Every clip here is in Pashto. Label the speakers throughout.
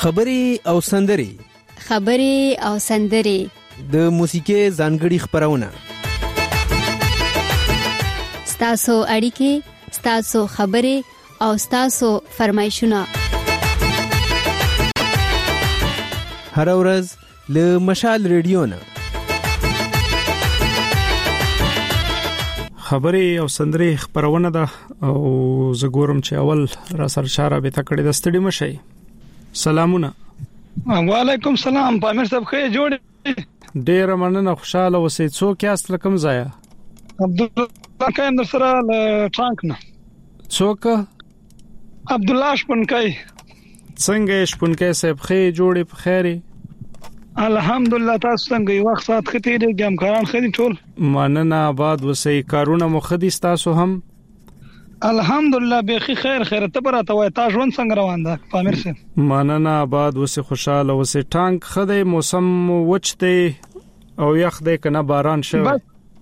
Speaker 1: خبرې او سندرې د موسیقي ځانګړي خبرونه
Speaker 2: ستاسو اړیکې، ستاسو خبرې او ستاسو فرمایشونه
Speaker 1: هر ورځ له مشال ریډیو نه
Speaker 3: خبرې او سندرې خبرونه ده او زه ګورم چې اول را سره اشاره به تکړه د ستړي مشي. سلامونه.
Speaker 4: وعلیکم سلام. پامیر صاحب خې جوړ.
Speaker 3: ډیر مننه، خوشاله اوسئ. څوک یاست لکم ځای؟
Speaker 4: عبد الله کایم در سره ټانک نه.
Speaker 3: څوک؟
Speaker 4: عبد الله شپونکای.
Speaker 3: څنګه شپونکای صاحب خې جوړې په خیره؟
Speaker 4: الحمدلله. تاسو څنګه یو وخت سات ختی دي ګمکاران خدي ټول؟
Speaker 3: مننه، آباد اوسئ. کارونه مو خدي تاسو هم؟
Speaker 4: الحمدلله بخي خیر ته براته وای. تاسو ژوند څنګه روان ده پامیر صاحب؟
Speaker 3: مننه، آباد اوسئ، خوشاله اوسئ. ټانک خدي موسم وچ دی او یخ دی کنه باران شوی؟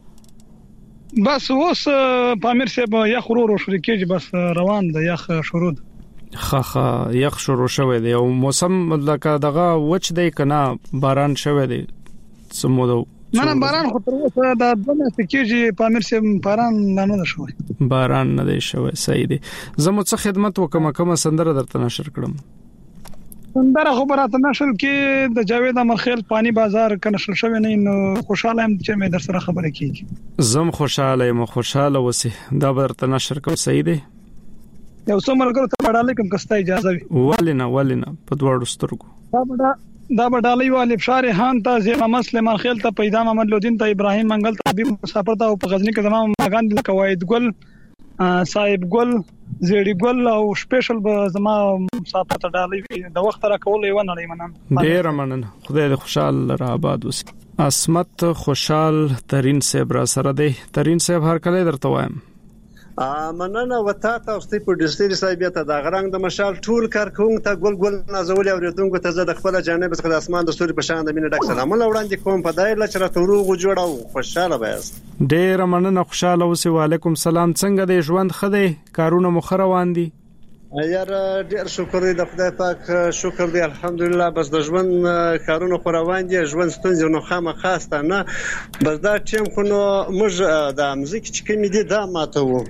Speaker 4: بس اوس پامیر صاحب یخ ورو شروع کیږي، بس روان ده یخ شروع ده.
Speaker 3: خا یخ شروع شوی دی او موسم لکه دغه وچ دی کنه باران شوی دی سمودو؟
Speaker 4: نه باران خو تر اوسه د دنه کېږي پامیر صاحب، باران نه شوی.
Speaker 3: باران نه دی شوی. صحیح دی. زموږ څه خدمت وکم کوم سندره درته نشر کړم؟
Speaker 4: سندره خبرات نشل کې د جاوید امرخیل پانی بازار کنه شل شوی نه. نو خوشاله يم چې مې در سره خبره کیږي.
Speaker 3: زم خوشاله یم، خوشاله وسی. دا درته نشر کوم. صحیح دی.
Speaker 4: یو څو ملګرو ته وړاندې کوم کستا اجازه وي؟
Speaker 3: ولینه په دوړو سترګو.
Speaker 4: دا بډالۍ والي فشار هان ته زیما سلیمان خیل ته پیدا محمد لودین ته ابراهیم منګل ته حبیب مسافر ته په غزنی کې زمام ماګان د قواعد ګل صاحب ګل زیړی ګل او سپیشل به زما مسافر ته ډالۍ د وخت را کول یو نه لمنم. ډیر
Speaker 3: مننه، خدای دې خوشحال را آباد وسی. اسمت خوشحال ترين صاحب را سره دی. ترين صاحب هر کله درته وایم
Speaker 5: مننه وتا تاسو ته په ډیسټری صاحب ته د غرنګ د مشال ټول کارکون ته ګل نازول اوریدونکو ته زه د خپل جانب څخه د اسمان د ستوري په شان د مینه ډک سلامونه وړاندې کوم. په دایره چې راته روغ جوړاو خوشاله بایست.
Speaker 3: ډیر مننه، خوشاله اوسئ. وعلیکم سلام. څنګه د ژوند خدای کارونه مخ روان دي؟
Speaker 5: یار ډیر شکر دی د خدای پاک، شکر دی الحمدلله. بس د ژوند کارونه خو روان دي، ژوند ستونزې نو خاصه نه. بس دا ټیم خو نو موږ د موزیک چې کوم دي دا ماته وو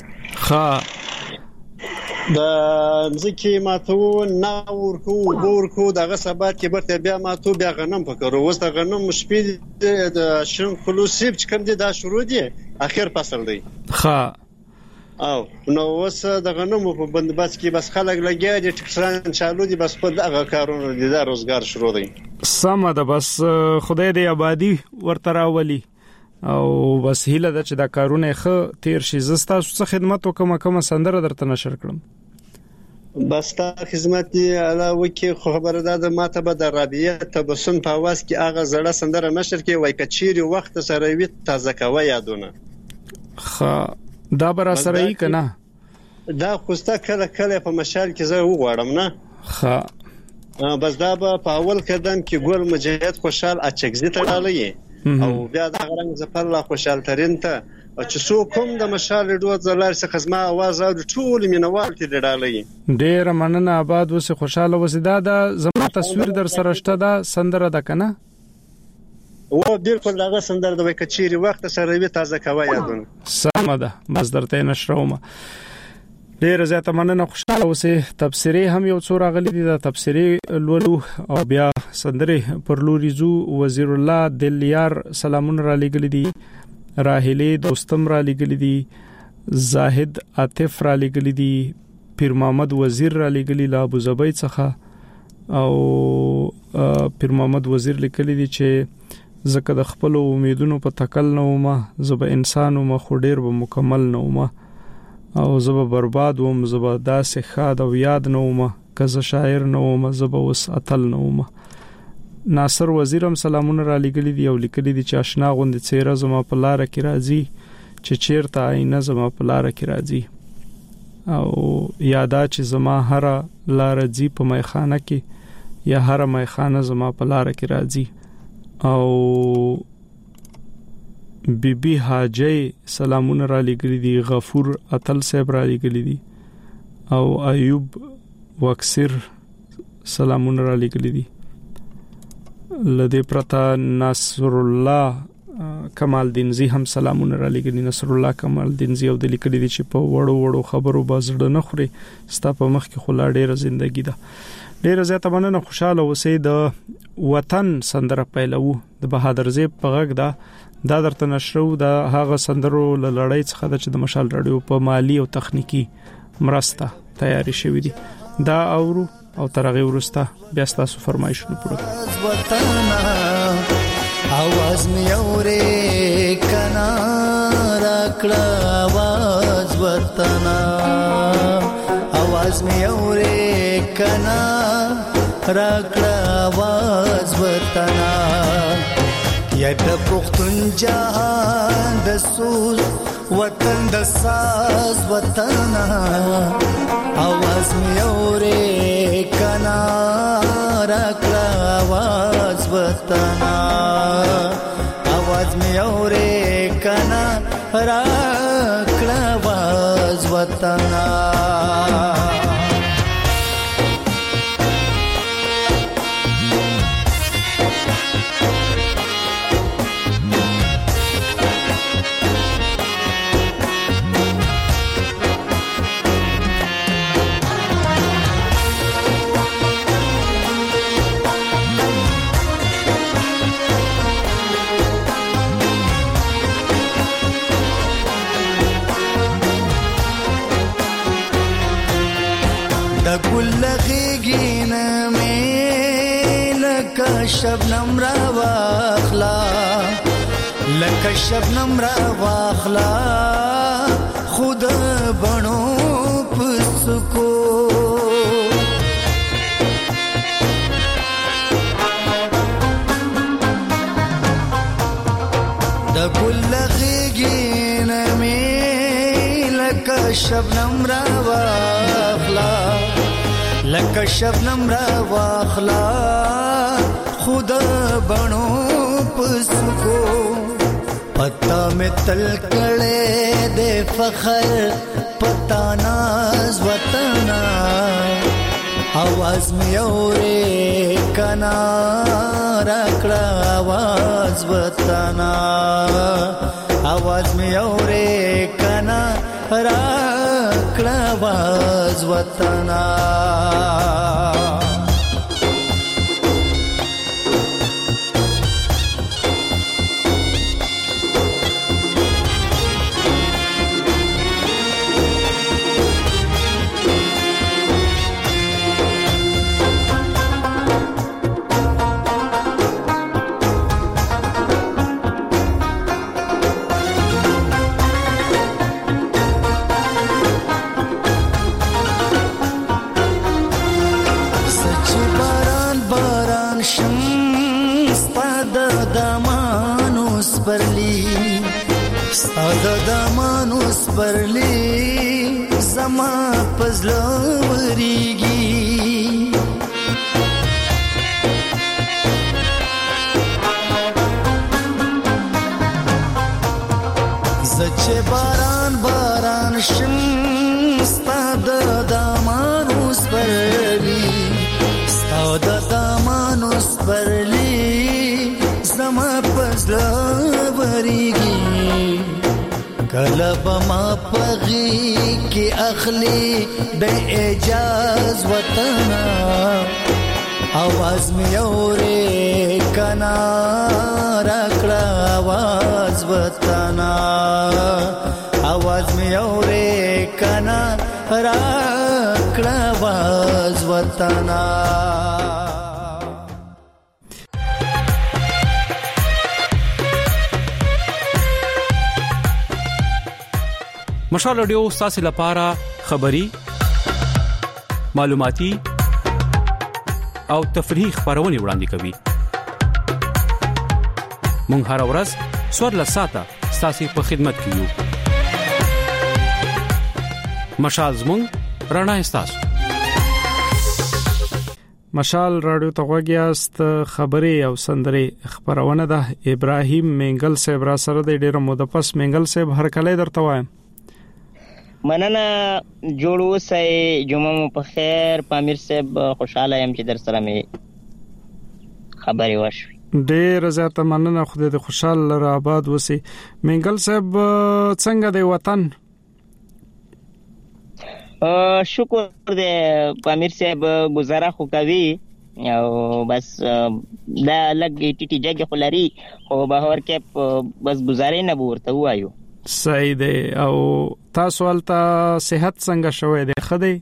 Speaker 5: د ځکه ماتو ناور کو دغه سبات کې برته بیا ماتو بیا غنم فکر اوس د غنم شپې د شین خلوصیب چې کوم دي دا شروع دي اخر فصل دی. او نو اوس د غنم په بندباس کې بس خلک لګیا دي ټکسران چالو دي، بس په دغه کارونه دي د روزګار شروع دی.
Speaker 3: سم ده، بس خدای دې آبادی ورته راولي او بس هیله ده چې دا کارونه ښه تیر شي. زستا څه خدمت وکم سندره درته نشر کړم؟
Speaker 5: بس تا خدمت دی علاوه کې خبره ده ماته به د رابعه تبسم په आवाज کې هغه زړه سندره نشر کې وای کچيري وخت سره وی تازه کوي یادونه.
Speaker 3: دا برا سره یې کنه
Speaker 5: دا خوسته کله په مشال کې زه وغواړم نه. بس دا په اول قدم کې ګل مجاهد خوشحال اچکزي ته ډالۍ او بیا د غرنګ زفر الله خوشحال ترين ته چې څو کوم د مشال ډوډ زلار څخه خدمت आवाज او ټول مینوال ته ډالۍ.
Speaker 3: ډیر مننه، آباد وسه، خوشاله وسه. دا زما تصویر در سره شته دا سندره ده کنه؟
Speaker 5: و بالکل دغه سندره د وکچيري وخت سره وی تازه کوي یادونه.
Speaker 3: سم ده، بس درته نشرومه. ډیر زیاته مننه، خوشاله اوسئ. تبصری هم یو څو راغلي دي، د تبصری لولو او بیا سندره پر لوریزو وزیر الله دلیار سلامونه را لګل دي، راهله دوستم را لګل دي، زاهد عاطف را لګل دي، پیر محمد وزیر را لګل لا ابو زبید څخه او پیر محمد وزیر لیکل دي چې زکه د خپل امیدونو په تکل نه ومه، زب انسان ومه خو ډیر به مکمل نه ومه او زب برباد وم، زب داسې خاد او یاد نه ومه، کزه شاعر نه ومه، زب وس اتل نه ومه. ناصر وزیرم سلامونه را لګلی دی او لیکلی دی چې آشنا غوند څیره زما په لار کې راځي، چې چیرته آینه زما په لار کې راځي او یادا چې زما هر لار ځي په میخانه کې یا هر میخانه زما په لار کې راځي. او بیبي حاجی سلامونه را لګلی دی، غفور اتل صاحب را لګلی دی او ایوب وکسر سلامونه را لګلې دي. لدې پرتا نصر الله کمال دینزی هم سلامونه را لګلې. نصر الله کمال دینزی او د لیکلې دي چې په وړو خبرو بازړه نه خوري، ستا په مخ کې خلا ډېره ژوندۍ ده. ډېر زیاته مننه. خوشاله اوسئ. د وطن سندره پیلو د بهادر زیب په غږ دا درته نشرو د هغه سندرو لړۍ څخه د مشال رادیو په مالی او تخنیکی مرسته تیاری شوې دي. دا اورو او ترغه ورسته بیا تاسو فرمایشونه پوره.
Speaker 6: आवाज में औरे कना राकड़ा आवाज वतना, आवाज में औरे कना राकड़ा आवाज वतना, या द पुख्तन जहान द सूज वतन द साज वतना, आवाज में औरे कना राकड़ा आवाज वतना, आवाज में औरे कना राकड़ा आवाज वतना. لغيقينا ميلك شبنم رواخلا، لك شبنم رواخلا خود بنو پسکو، دقل لغيقينا ميلك شبنم رواخلا، لك شبنم را واخلا خود بنو پسکو، پتا میں تل کڑے دے فخر پتا ناز وطنا، آواز میں اورے کنا راکڑا آواز وطنا، آواز میں اورے کنا راکڑا آواز وطنا. دمانوس برلی زما پزلو وریگی، زچه باران باران شم ستاد دمانوس برلی، ستاد دمانوس برلی زما پزلو وریگی، کلب ما پغی کی اخلی بے اجاز وطنا، آواز میں اورے کنا راکڑا آواز وطنا، آواز میں اورے کنا راکڑا آواز وطنا.
Speaker 7: مشال رادیو ستاسو لپاره خبری، معلوماتي او تفریحي خبرونه وړاندې کوي. مونږ هر ورځ سوړ ساته ستاسو په خدمت کې یو. مشال زموږ رڼا ستاسو.
Speaker 3: مشال رادیو ته غوږیاست. خبري او سندري خبرونه ده. ابراهيم منګل صاحب را سره د ډیره مودپس منګل صاحب هر کله درته وایم.
Speaker 8: مننه جوړ اوسئ. جمعه مو په خیر. پامیر صاحب خوشاله یم چې در سره مې خبرې وشوي.
Speaker 3: ډېر زیاته مننه. خدای دې خوشاله لره آباد وسی. منګل صاحب څنګه دی وطن؟
Speaker 8: شکر دې پامیر صاحب گزاره خو کوي او بس دا لګ ټیټی جګه خلري خو بهر کې بس گزارې نه ورته وایو.
Speaker 3: صحیح دی. او تاسو ولته صحت څنګه شوې ده خدای؟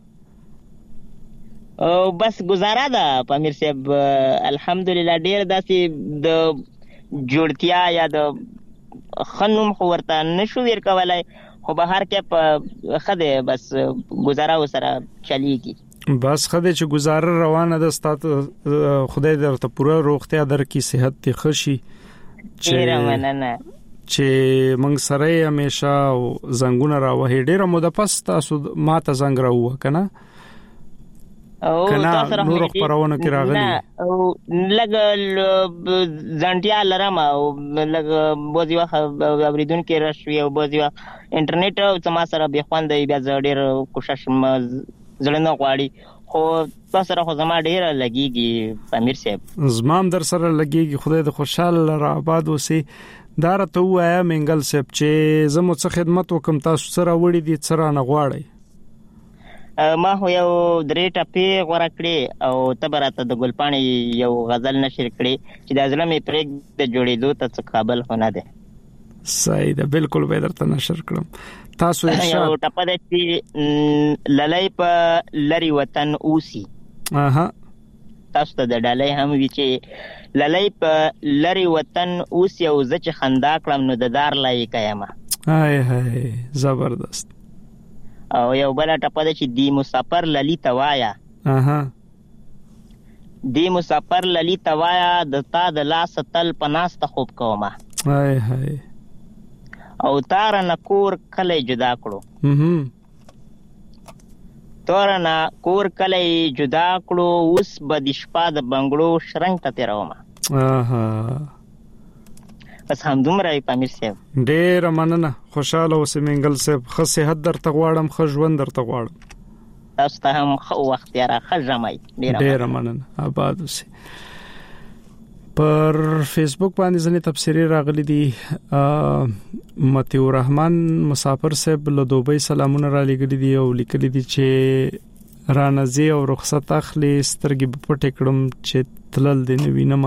Speaker 8: او بس گزاره ده پامیر صاحب الحمدلله. ډیر داسې د جوړتیا یا د خنوم خو ورته نشو ور کولای خو بهر کې خدای بس گزاره وسره چلیږي.
Speaker 3: بس خدای چې گزاره روانه ده ستاسو خدای درته پوره روغتیا درکې صحت ته خوشي
Speaker 8: ډیر مننه
Speaker 3: چې موږ سره همیشه زنګونه راوهې. ډیره موده پس تاسو ماته زنګ راوه کنه
Speaker 8: او تاسو
Speaker 3: نور خبرونه کې راغلي
Speaker 8: او لګ ځانټیا لرم او لګ بوزي واخ اوریدون کې راشي او بوزي واخ انټرنیټ سم سره به خوند بیا ډیر کوشش زړه غواړي خو تاسو سره خو زما ډیر لګيږي پامیر صاحب.
Speaker 3: زمام در سره لګيږي. خدای دې خوشاله را آباد وسی. دا راته وایا منګل صاحب چې زموږ څخه خدمت وکم تاسو سره وړي دي سره نه غواړي.
Speaker 8: ما هو یو درې ټپې غوړه کړې او تبرته د ګلپاڼې یو غزل نشر کړې چې د ازلمې پرېګ د جوړېدو ته څه قابل هونه ده.
Speaker 3: صحیح ده. بالکل به درته نشر کړم. تاسو ارشاد
Speaker 8: یو ټپه ده چې للای په لری وطن اوسي. تاسو ته د ډالۍ هم وی چې للای په لری وطن اوسي او زه چې خندا کړم نو د دار لای کایما.
Speaker 3: هاي هاي زبردست.
Speaker 8: او یو بل ټپه ده چې دی مسافر للی توایا. دی مسافر للی توایا د تا د لاس تل پناست خوب کوما.
Speaker 3: هاي هاي
Speaker 8: او تار نکور کله جدا کړو. تار نکور کله جدا کړو اوس به د شپه د بنگړو شرنګ ته تیروما. بس هم دومره پامیر صاحب.
Speaker 3: ډېر مننه. خوشاله اوسې منګل صاحب. ښه صحت درته غواړم. ښه ژوند درته غواړم.
Speaker 8: تاسو ته هم ښه وخت یاره ښه ژمی.
Speaker 3: ډېر مننه. آباد اوسې. پر فیسبوک باندې ځنې تبصرې راغلي دي. متیو رحمان مسافر صاحب له دوبۍ سلامونه را لګلي دي او لیکلي دي چې رانځي او رخصت اخلي سترګې په پټې کړم چې تلل دي نه وینم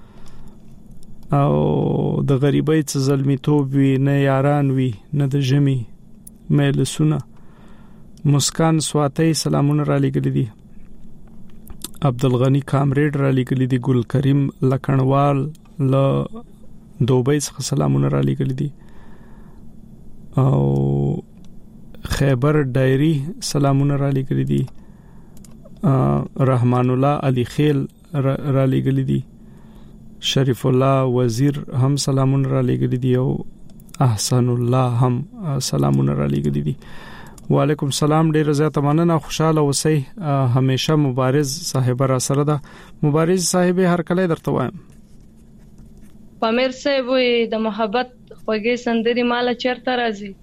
Speaker 3: او د غریبۍ څخه ظلمیتوب وی نه یاران وی نه د جمی مېلسونه. مسکان سواتي سلامونه را لګلي دي. عبدالغنی کامریډ را لګلي دي. ګل کریم لکڼوال ل دوبۍ څخه سلامونه را لګلي دي او خیبر ډایری سلامونه را لګلي دي. رحمان الله علي خیل را لګلي دي. شریف الله وزیر هم سلامونه را لګلي دي او احسان الله هم سلامونه را لګلي دي. وعلیکم السلام. ډیر زیات مننه. خوشاله اوسئ. همیشه مبارز صاحب را سره ده. مبارز صاحب هر کله درته وایم.
Speaker 9: پامیر صاحب د محبت خوږې سندري مال چرته راځي.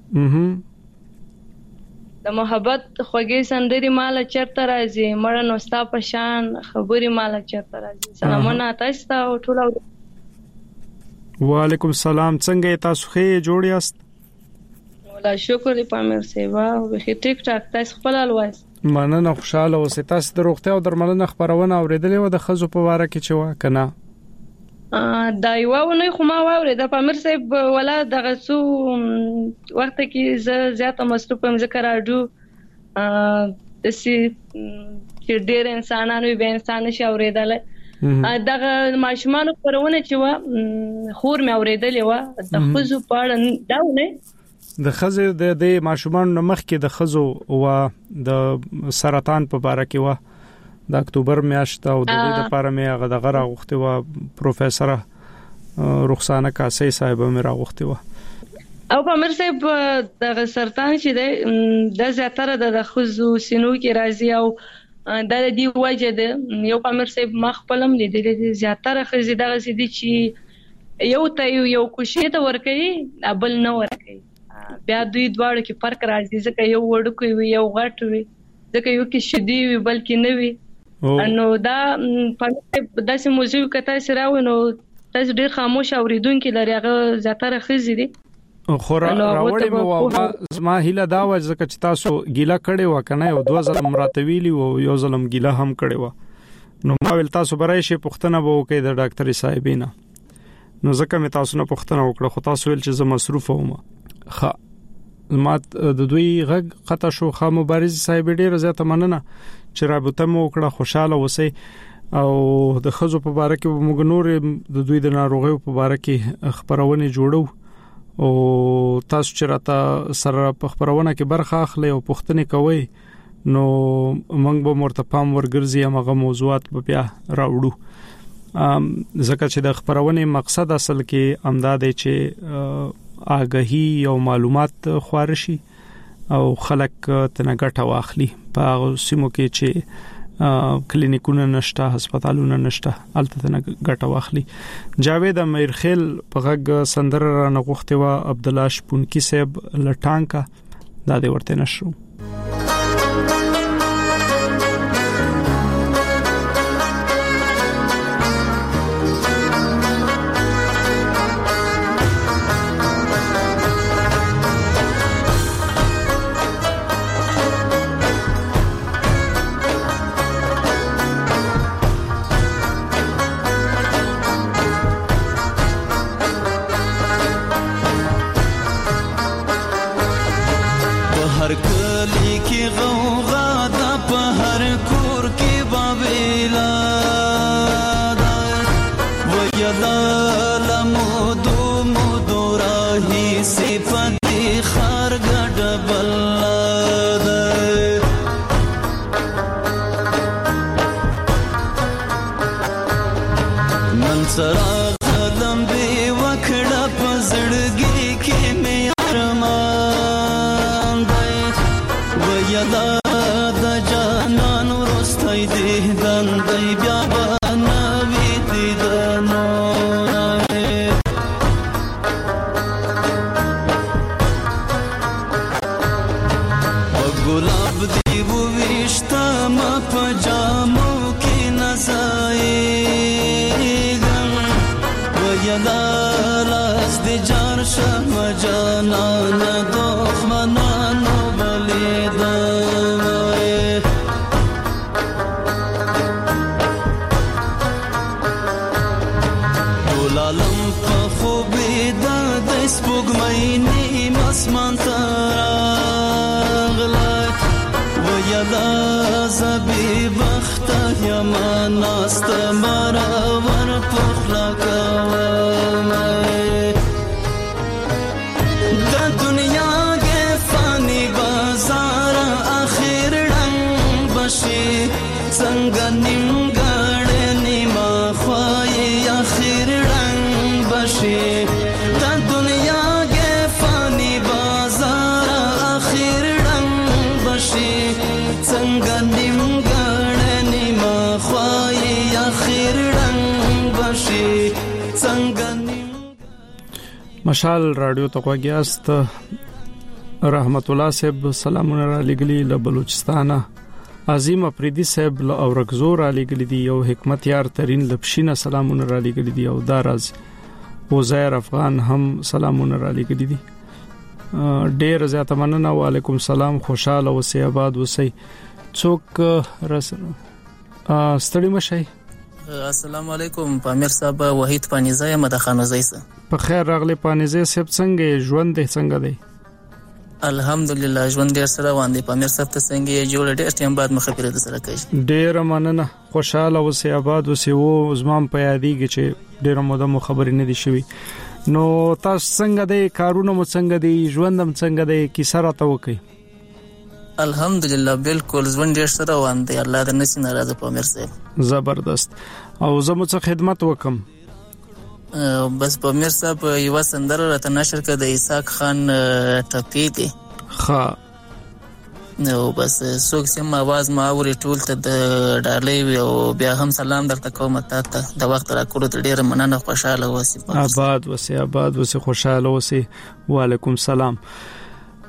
Speaker 9: د محبت خوږې سندري مال چرته راځي. مړ نو ستا په شان خبري مال چرته راځي. سلامونه تاسو ته او ټول.
Speaker 3: وعلیکم السلام. څنګه تاسو ښه جوړ یاست؟
Speaker 9: ولا شکر دی پامیر صاحب. به ټیک ټاک تاسو خپل الواز.
Speaker 3: مننه. خوشاله اوسئ. تاسو د روغتیا او درملنه خبرونه اوریدلې و د خزو په واره کې چې وا کنه
Speaker 9: دا یو نه خو ما واورې د پامیر صاحب ولا دغه څو وخت کې زیاته مصروف هم ذکر راډیو د سي چې ډېر انسانانو به انسان شي اوریدل. دغه ماشومان پرونه چې وا خور مې اوریدلې و د خزو پاړه داونه
Speaker 3: د خزو د ماشومان مخ کې د خزو او د سرطان په اړه کې و د اکتوبر میاشت او د دې لپاره مې هغه دغه راغوښته و پروفیسور رخسانه کاسي صاحب مې راغوښته و.
Speaker 9: او پامیر صاحب د سرطان چې د زیاتره د خزو سینو کې راځي او د دې وجه ده یو پامیر صاحب مخبلم لیدل دي زیاتره خزي دغه سدي چې یو ته یو کوشش ته ور کوي بل نه ور کوي. بیا دوی دواړو کې فرق راځي ځکه یو وړوکی وي یو غټ وي ځکه یو کې شدي وي بلکې نه وي نو دا په داسې موضوع کې تاسو راوي نو تاسو ډیر خاموش اوریدونکو لري هغه زیاتره خزي دي
Speaker 3: خو راوړې مو زما هیله دا و ځکه چې تاسو ګیله کړې و کنه یو دوه ځله مراتویلی او یو ځله ګیله هم کړې و نو ما ول تاسو برای شي پښتنه به وکړي د ډاکټر صاحبینه نو ځکه مې تاسو نه پښتنه وکړه خو تاسو ول چې زه مصروف وم ښه ما د دوی غږ قطع شو خا مبارز صاحب ډیر زیاته مننه چې رابطه مو وکړه خوشاله اوسئ او د خزو په باره کې موږ نور د دوی د ناروغیو په باره کې خبرونه جوړو او تاسو چې راته سره په خبرونه کې برخه اخلي او پوښتنه کوي نو موږ به مرته پام ورګرځي هغه موضوعات په بیا راوړو ځکه چې د خبرونه مقصد اصل کې امداد چې آگاهی او معلومات خوارشي او خلک تنه ګټه واخلي په سیمو کې چې کلینیکونه نشته هسپتالونه نشته الته تنه ګټه واخلي جاوید امیرخیل په غږ سندره را نغښته و عبد الله شپونکی صاحب لټانکا دا دې ورته نشو مشال رادیو تقواګیاست رحمت الله صاحب سلامونه را لګلی له بلوچستانه عظیم افریدی صاحب له اورګزور را لګلی دی او حکمت یار ترين لبشینه سلامونه را لګلی دی او داراز وزیر افغان هم سلامونه را لګلی دی ډیر زیاته مننه وعلیکم سلام خوشاله اوسئ آباد اوسئ څوک رسنه ستړي مشي
Speaker 10: السلام علیکم پامیر صاحب وحید پانیزه مدخانوزی سه
Speaker 3: په خیر راغلی پانیزه صاحب څنګه ژوند دې څنګه دی
Speaker 10: الحمدلله ژوند ډیر سره باندې پامیر صاحب ته څنګه جوړ ډیر ټیم بعد مخابره د سره کوي
Speaker 3: ډیر مننه خوشاله اوسئ آباد اوسئ او زمام په یادېږي چې ډیر موده مو خبرې نه دي شوي نو تاسو څنګه دی کارونه مو څنګه دی ژوندم څنګه دی کی سره تا وکي
Speaker 10: الحمدلله بالکل ژوند ډیر سره باندې الله دې نشي ناراضه پامیر صاحب
Speaker 3: زبردست او زموږ څخه خدمت وکم
Speaker 10: بس پامیر صاحب یو سندره راته نشر کړه د اسحاق خان ټپی دی
Speaker 3: ښه
Speaker 10: نو بس څوک سم आवाज ما اوري ټول ته د ډالۍ او بیا هم سلام درته کوم ته د وخت را کړو ته ډیر مننه خوشاله اوسئ
Speaker 3: آباد اوسئ خوشاله اوسئ وعلیکم سلام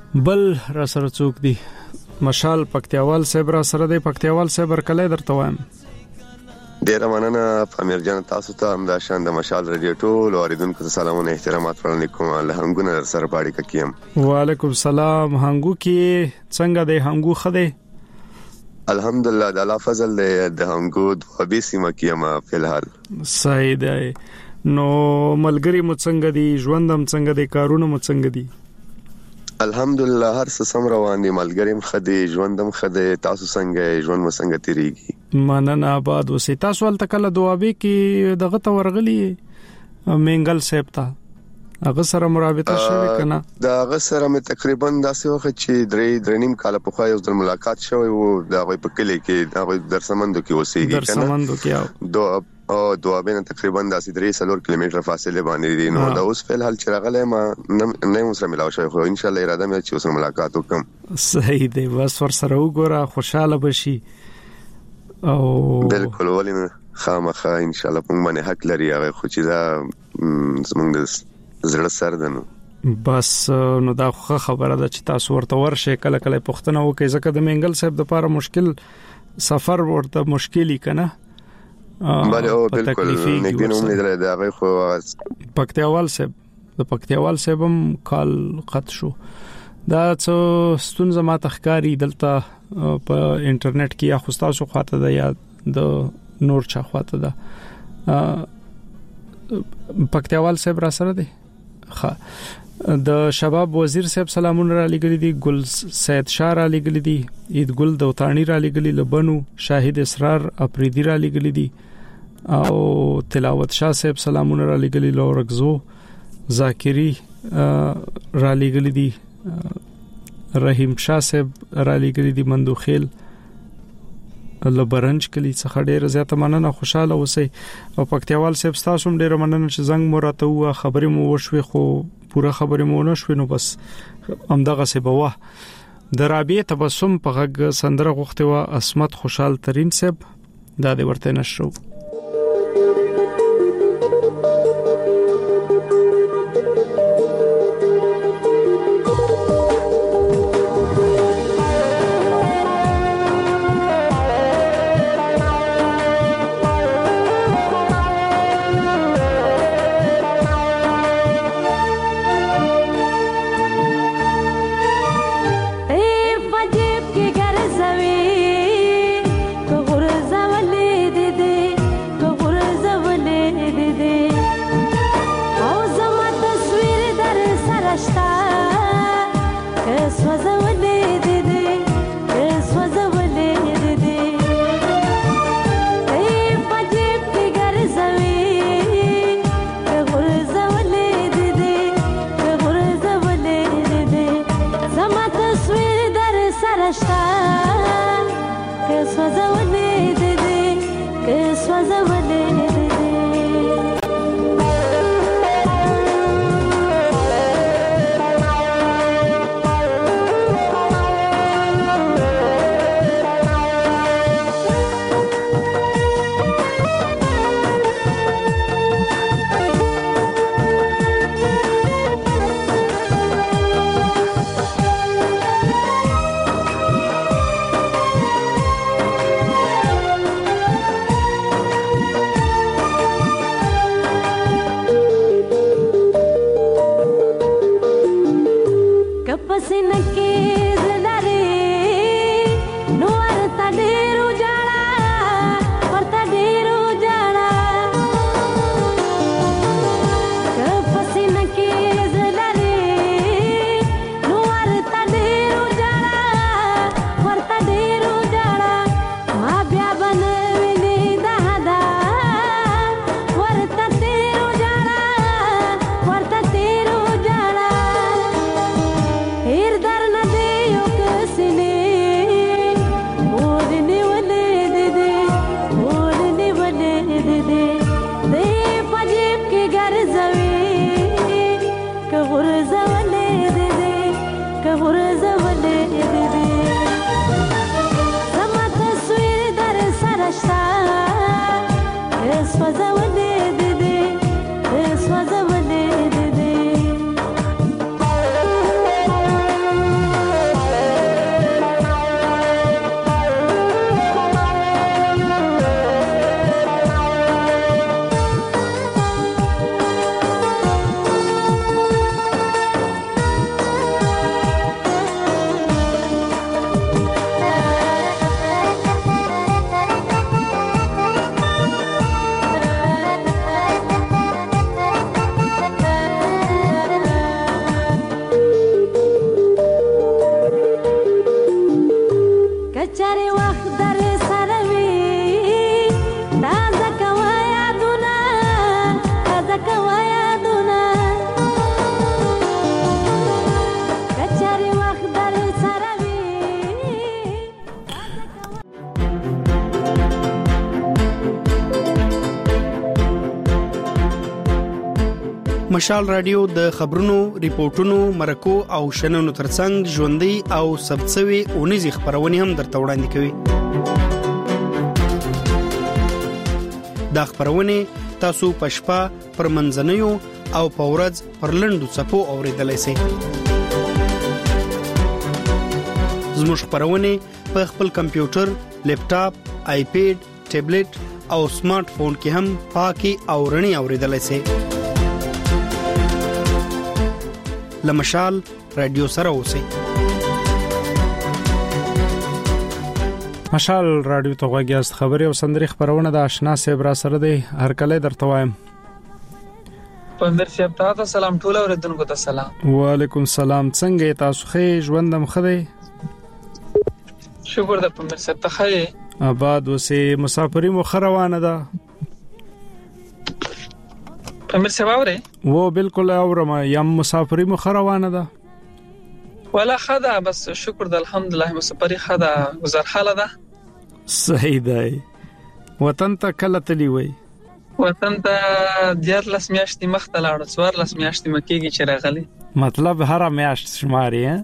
Speaker 3: بل را سره څوک دی مشال پکتیاوال صاحب را سره دی. پکتیاوال صاحب ورکلې درته وایم.
Speaker 11: ډیره مننه امیر جان، تاسو ته هم د شان د مشال رادیو ټول اوریدونکو ته سلامونه احترامات وړاندې کوم. له هنګونه در سره پاړی کیم.
Speaker 3: وعلیکم السلام. هنګو کې څنګه دی؟ هنګو خده
Speaker 11: الحمدلله د الله فضل د هنګو د وبې سیمه کې ما فلحال
Speaker 3: صحیح دی. نو ملګری مو څنګه دی؟ ژوندم څنګه دی؟ کارونه مو څنګه دي؟
Speaker 11: الحمدلله هر څه سم روان دي. ملګریم خدي، ژوندم خدي. تاسو څنګه ژوند مو څنګه تیریږي؟
Speaker 3: مننه آباد اوسې. تاسو ول تکله دوابې کې دغه ته ورغلی منګل صاحب ته هغه سره مرابطه شوه کنه؟ دا
Speaker 11: هغه سره مې تقریبا داسې وخت چې درې نیم کال په خو یو ځل ملاقات شوی وو. دا غوي په کلی کې دا غوي درسمندو کې اوسېږي کنه؟
Speaker 3: درسمندو کې
Speaker 11: دوابې نه تقریبا 3-4 کیلومتر فاصله باندې دي. نو دا اوس فعل حال چې راغله ما نه موږ سره ملاو شوی، خو ان شاء الله اراده مې چې اوس ملاقات وکم.
Speaker 3: صحیح دی. بس ور سره وګوره خوشاله بشي او
Speaker 11: بالکل ولینه خامخا ان شاء الله په باندې حق لري هغه، خو چې دا زمونږ زړه سر دنو.
Speaker 3: بس نو دا خبره ده چې تاسو ورته ورشه کله کله پښتنه وکي، ځکه د منګل صاحب د لپاره مشکل سفر ورته مشکلی کنه.
Speaker 11: بله او بالکل نګدې نوم نه درې دا غي خو
Speaker 3: پکتیاوال صاحب د پکتیاوال صاحب هم کال قط شو. دا څو ستونزه ما تخکاری دلته په انټرنیټ کې یا خوستاسو خواته ده یا د نور چا خواته ده. پکتیاوال صاحب را سره دی. د شباب وزیر صاحب سلامونه را لګل دي. ګل سید شاه را لګل دي. عید ګل دوتانی را لګل، لبنو شاهد اسرار اپریدی را لګل دي او تلاوت شاه صاحب سلامونه را لګل، لورغزو زاکری را لګل دي، رحیم شاه صاحب را لګل دي، مندوخیل لبرنج کلی څخه ډیره زیاته مننه. خوشاله اوسئ. او پکتیاوال صاحب تاسو هم ډیره مننه چې زنګ مو راته و خبرې مو وشوي، خو پوره خبرې مو نه شوي. نو بس همدغه څه بوه. د رابعه تبسم په غږ سندره غوښته و اسمت خوشحال ترين صاحب دا د ورته نشو.
Speaker 12: مشال رادیو د خبرونو، ریپورتونو، مرکو او شننو ترڅنګ ژوندۍ او ثبتسوي اونیزې خبرونه هم درته وړاندې کوي. دا خبرونه تاسو په شپه پر منځنیو او په ورځ پر لنډو څپو اوریدلای شئ. زموږ خبرونه په خپل کمپیوټر، لیپټاپ، آیپیډ، ټابلیټ او سمارټ فون کې هم پاکي او رڼي اوریدلای شئ. لمشال رادیو سره اوسئ.
Speaker 3: مشال رادیو ته غواګیاست. خبري او سندري خبرونه د آشنا صاحب را سره دی. هر کله درته وایم.
Speaker 13: پندر صاحب ته سلام، ټول اوریدونکو ته سلام.
Speaker 3: وعلیکم سلام. څنګه تاسو ښه ژوندم خدای؟
Speaker 13: شکر د پندر صاحب ته ښه.
Speaker 3: آباد وسه مسافری مو خروانه ده.
Speaker 13: پندر صاحب اوره؟
Speaker 3: و بالکل اورم. یم مسافری مو خروانه ده.
Speaker 13: ولا خدا بس شکر د الحمدلله مسافری خدا گزار حاله ده.
Speaker 3: صحیح ده. وطن ته کله تلی وای؟
Speaker 13: وطن ته 14 میاشتې مخته لاړو، 14 میاشتې مکیږي چې راغلی.
Speaker 3: مطلب هر میاشت شماري ها؟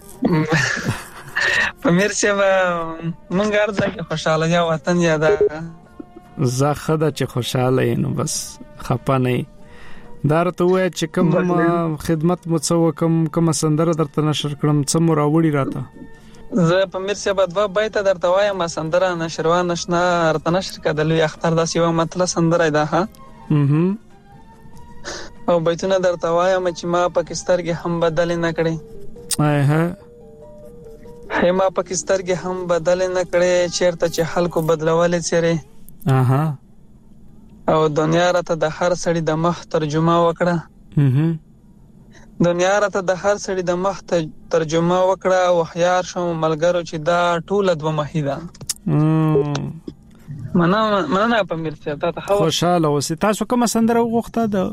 Speaker 13: پمیر صاحب مونږ ارزه کې خوشاله یا وطن یا ده.
Speaker 3: زه خدا چې خوشاله یم بس خپه نه. درته وای چې کوم خدمت مو څو کوم سندره درته نشر کړم څه مو راوړی راته.
Speaker 13: زه پمیر صاحب دوا بیت درته وایم سندره نشروان نشنا ارته نشر کړل یو اختر داسې یو مطلب سندره ده ها. او بیتونه درته وایم چې ما پاکستان کې هم بدل نه کړي. ما پاکستان کې هم بدل نه کړي چیرته چې خلکو بدلولې چیرې. او دنیا راته د هر سړی د مخ ترجمه وکړه. دنیا راته د هر سړی د مخ ترجمه وکړه او خيار شوم ملګرو چې دا ټول دوه مخې ده. مننه په مرسته ته
Speaker 3: خوشاله اوسې. تاسو کوم سندره وغوښته؟ د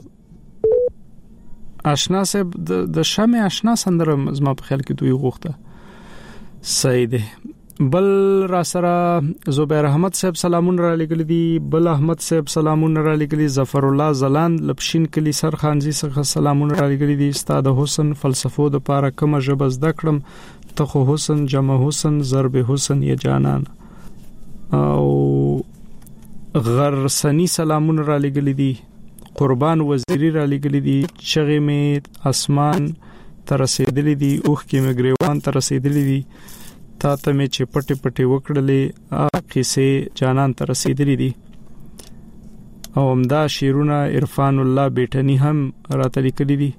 Speaker 3: آشنا صاحب د شمع آشنا سندره زما په خیال کې دوی وغوښته. صحیح ده. بل را سره زبیر احمد صاحب سلامونه را لګل دي. بل احمد صاحب سلامونه را لګل دي. ظفر الله زلاند لپشین کلی سر خانزي څخه سلامونه را لګل دي. استاد حسن فلسفو د پاره کوم ژبه زده کړم ته خو حسن جمع حسن ضرب حسن یا جانان. او غرسنی سلامونه را لګل دي. قربان وزیری را لګل دي. چغې می اسمان تر رسیدلې دي. اوخ کې مګریوان تر رسیدلې دي. تا ته می چې پټي پټي وکړلې قصې جانان ته رسیدلې دي. او همدا شیرونه عرفان الله بیٹنی هم راته لیکلي دي.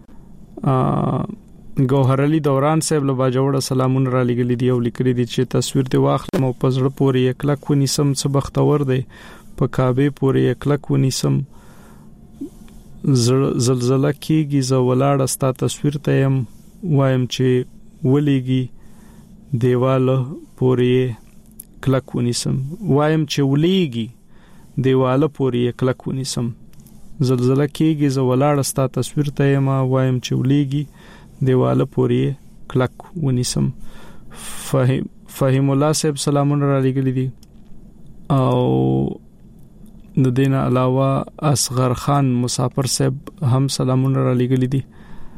Speaker 3: گوهر علي دوران صاحب له باجوړه سلامونه را لګلي دي او لیکلي دي چې تصویر دی واخلم او پزړه پورې یکلک ونیسم څه بختور دی په کعبه پورې یکلک ونیسم زلزلہ کیږي ز ولاړ استا تصویر ته يم وایم چې ولېږي دیواله پورې کلک ونیسم وایم چې ولېږي دیواله پورې کلک ونیسم زلزلہ کیږي ز ولاړ استا تصویر ته يم وایم چې ولېږي دیواله پورې کلک ونیسم. فهیم الله صاحب سلامونه را لګلي دي. او د دین علاوه اصغر خان مسافر صاحب هم سلامونه را لګلي دي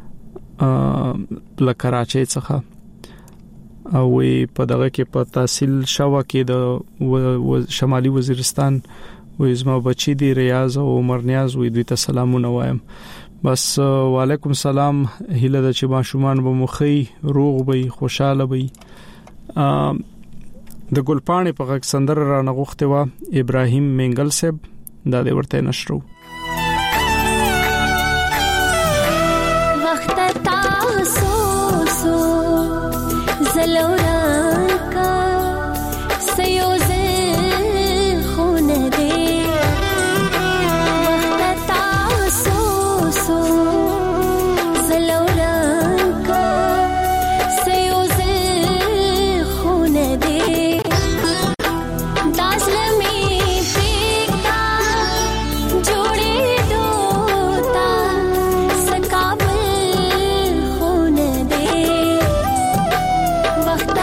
Speaker 3: له کراچۍ څخه. او په دغه کې په تحصیل شوا کې د شمالي وزیرستان وې زما بچی دی ریاض او عمر نیاز وې دوی ته سلامونه وایم. بس وعلیکم سلام. هیله د چې ماشومان به مخې روغ وي خوشاله وي. د ګلپاڼې په غږ سندره را نغښته و ابراهیم منګل صاحب دا د ورته نشرو.
Speaker 14: وخت تاسو سو زلورا کا سيوزه خون دے وخت تاسو سو زلورا کا سيوزه خون دے داسلمي پیکتا جوڑے دوتا سکابل خون دے وقت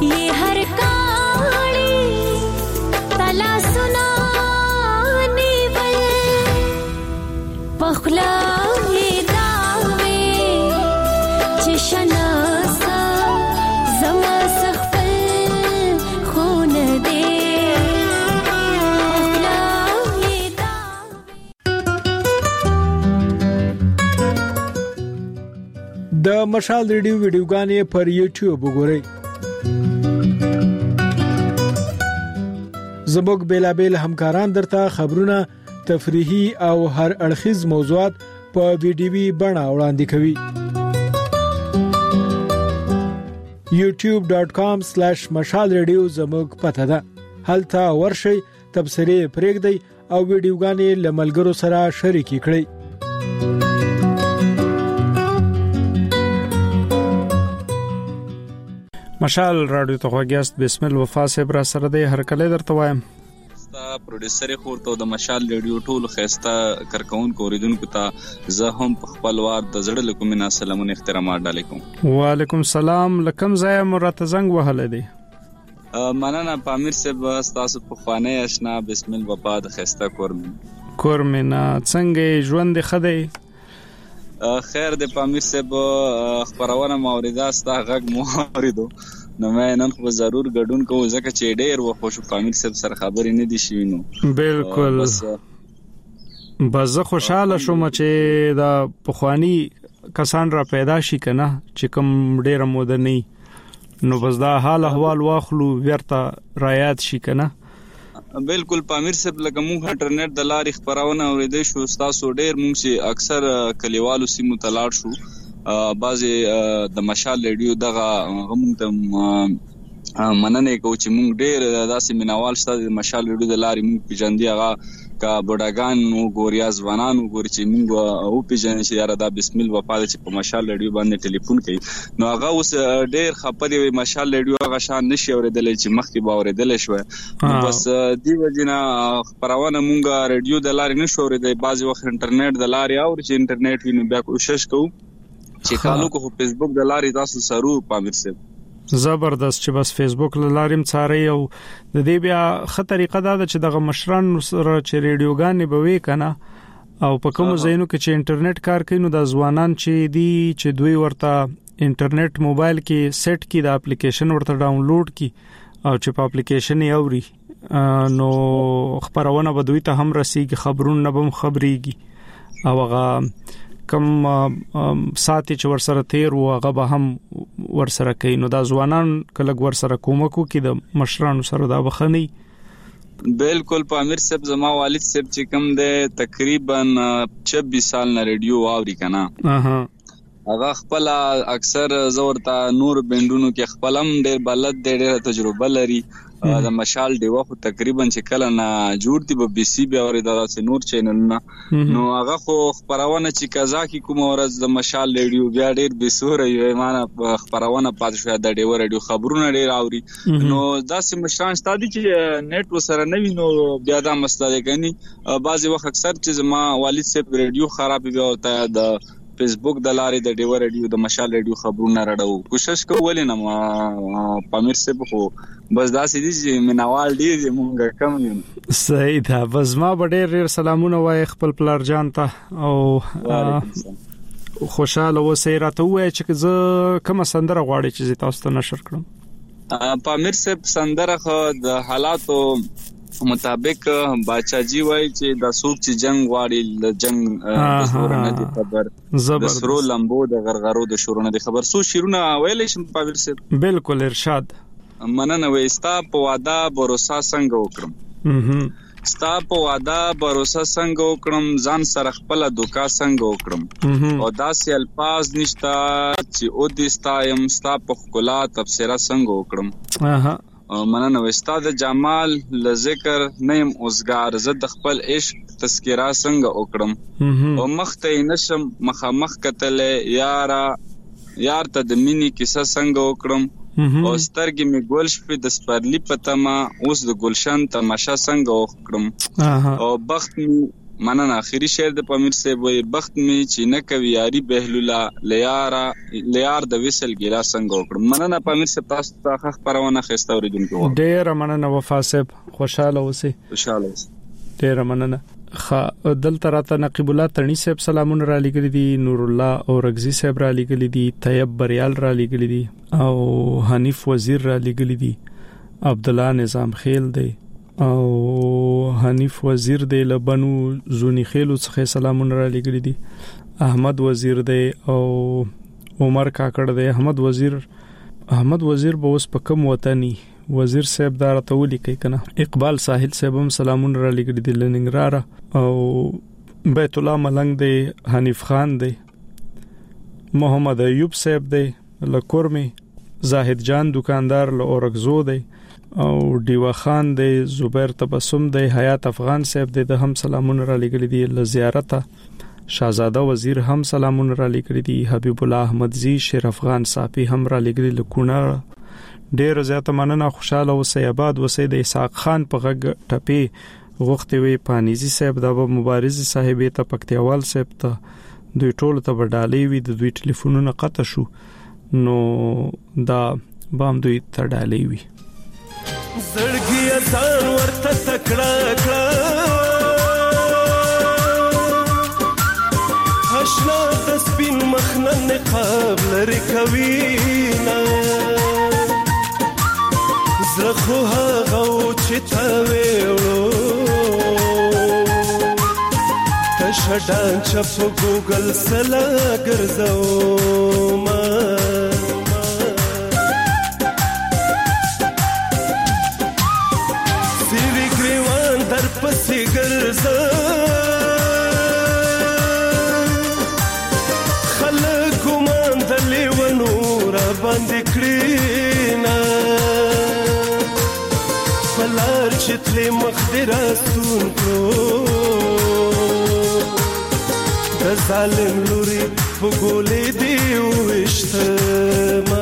Speaker 14: ये हर काड़ी तला सुनाने वल पखला ये दावे चशना सा जमा सखफल खून दे पखला ये
Speaker 15: د مشال ریډیو ویډیوګانې پر یوټیوب وګورئ. زموږ بیلابیل همکاران درته خبرونه، تفریحي او هر اړخیز موضوعات په ویډیوي بڼه وړاندې کوي. youtube.com/mashalradio زموږ پته ده. هلته ورشئ، تبصرې پرېږدئ او ویډیوګانې له ملګرو سره شریکې کړئ.
Speaker 3: مشال رادیو ته غوښیاست. بسم الله وفا صاحب را سره دی. هر کله درته وایم
Speaker 16: ستا پروډوسر خورته د مشال رادیو ټول خسته کارکونکو اوریدونکو ته زه هم په خپل وار د زړه له کومه سلامونه احترامات علیکم.
Speaker 3: وعلیکم السلام. لکم ځای مرته زنګ وهله دی.
Speaker 16: مننه پامیر صاحب، تاسو په خوانه آشنا بسم الله وفا د خسته
Speaker 3: کورمنا څنګه ژوند خدای
Speaker 16: خیر د پامیر صاحب خبرونه موریدا ستا غږ مو اوریدو نو مې نن خو ضرور ګډون کوم ځکه چې ډېر وخت شو پامیر صاحب سره خبرې نه دي شوي. نو
Speaker 3: بالکل بس زه خوشاله شوم چې دا پخوانی کسان را پیدا شي کنه چې کوم ډېر مودنی نو بس دا حال احوال واخلو ورته رایات شي کنه.
Speaker 16: بالکل پامیر صاحب لکه مونږ انټرنیټ د لارې خبرونه اوریدې شو تاسو ډېر مونږ چې اکثر کلیوالو سیمو ته لاړ شو بعضې د مشال رادیو دغه مونږ ته مننه کوو چې مونږ ډېر داسې مینوال شته د مشال رادیو د لارې مونږ پیژندي هغه کا بډاګان وګوري یا ځوانان وګوري چې مونږ او پیژنې چې یاره دا بسم الله وفا چې په مشال رادیو باندې ټلیفون کوي نو هغه اوس ډېر خبرې وي مشال رادیو هغه شان نشي اورېدلی چې مخکې به اورېدلی شوی نو بس دې وجې نه خپرونه مونږ رادیو د لارې نشو اورېدی بعضې وخت انټرنیټ د لارې اوري چې انټرنیټ وي نو بیا کوشش کوو چې کالو کو فیسبوک د لارې تاسو سرو پامیر صاحب
Speaker 3: زبردست چې بس فیسبوک لاریم څاري او د دې بیا خه طریقه دا چې دغه مشران سره چې ریډیوګانې به وې کنه او په کوم ځایونو کې چې انټرنیټ کار کوي نو د ځوانان چې دی چې دوی ورته انټرنیټ موبایل کې سیټ کی د اپلیکیشن ورته ډاونلوډ کی او چې په اپلیکیشن یې اوري نو خبرونه به دوی ته هم رسیږي خبرونه به خبريږي او هغه کم ساتي چې ورسره تیر و هغه به هم ورسره کوي نو دا ځوانان کله ورسره کومکو کې د مشرانو سره دا بخني.
Speaker 16: بالکل پامیر صاحب زما والد صاحب چې کوم دی تقریبا 26 سال نه ریډیو اوري کنه هغه خپل اکثر زورتا نور بندونو کې خپلم ډېر بلد ډېر تجربه لري د مشال دی وخت تقریبا چې کله نه جوړ دی به بي سي بي اوري دا نور چینلونه نو هغه خو خبرونه چې قزا کې کوم ورځ د مشال ریډیو بیا ډېر بيسوره یو معنا خبرونه پات شو د ډېر ریډیو خبرونه ډېر اوري نو داسې مشران ستادي چې نت وسره نه وینو بیا دا مسله کوي بعضي وخت اکثر چې زما والد صاحب ریډیو خراب بیا وتا د فیسبوک د لارې د ډیور ریډیو د مشال ریډیو خبرونه راډو کوشش کوو ولې نه پامیر صاحب خو بس دا سې دي چې منوال دي مونږ کم یو
Speaker 3: صحیح ده بس ما ډېر سلامونه وای خپل پلار جان ته او خوشاله اوسې راته وای چې زه کوم سندره غواړم چې تاسو ته نشر کړم.
Speaker 16: پامیر صاحب سندره خو د حالاتو مطابق باچاجي وای چې د سوق چې جنگ غواړي د جنگ د شورونه دي خبر د سرو لمبو د غرغرو د شورونه دي خبر سو شیرونه ویلې شم پامیر صاحب
Speaker 3: بالکل ارشاد
Speaker 16: مننه وې ستا په واده بروسا څنګه وکړم ستا په واده بروسا څنګه وکړم ځان سره خپل دوکا څنګه وکړم او داسې الفاظ نشتا چې او دې ستایم ستا په خلا تفسیره څنګه وکړم مننه وستا د جمال ل ذکر نیم اوسګار زه د خپل عشق تذکرہ څنګه وکړم او مخته نشم مخامخ کتل یار ته د مینی کیسه څنګه وکړم او سترګې می ګول شپې د سپرلی پتما اوس د ګلشن تماشا څنګه وکړم او مننه. اخیری شعر د پامیر صاحب وي بخت می چې نه کوي یاري بهلولا لیار د وصل ګیلا څنګه وکړم. مننه پامیر صاحب، تاسو ته خبرونه خسته اوریدونکو.
Speaker 3: ډیر مننه وفا صاحب، خوشاله اوسئ. ډیر مننه. دلته راته نقیب الله تڼي صاحب سلامونه را لګري دي، نور الله اورغزي صاحب را لګري دي، طيب بریال را لګري دي او حنیف وزیر را لګري دي، عبد الله نظام خیل دی او حنیف وزیر دی لبنو زونی خیلو څخه سلامونه را لګري دي، احمد وزیر دی او عمر کاکړ دی. احمد وزیر به اوس په کوم وطني وزیر صاحب دار ته ولیکي کنه. اقبال ساحل صاحب هم سلامونه را لګري دي لننګراره او بیت الله ملنګ دی، حنیف خان دی، محمد ایوب صاحب دی لکورمي، زاهد جان دکاندار له اورغزو دی او دیوا خان دی، زبیر تبسم دی، حیات افغان صاحب دی، د هم سلامونه را لګري دي لزیارته. شاهزاده وزیر هم سلامونه را لګري دي، حبیب الله احمدزی، شیر افغان صافی هم را لګري لکونه. ډیر زیاته مننه، خوشاله اوسئ، آباد اوسئ. د اسحاق خان په غږ ټپي غوښتي وي پانیزي صاحب، د مبارزي صاحب ته پکتیوال صاحب ته دوی ټول ته وډالې وي، د دوی ټلیفونونه قطع شو نو دا بام دوی ته ډالې وي.
Speaker 17: زړګي ځان ورته تکړه کړه، آشنا د سپین مخ نه نقاب لري کوي نه، زړه خو هغه چې تا ویلو تشډان چپ ګوګل سلا ګرځو ما پسې ګرځه، خلک ګمان د لیونو را باندې کړي نه، په لار چې تلې مخ دې راستون کړو، د ظالم لوري په ګولې دې وویشتمه.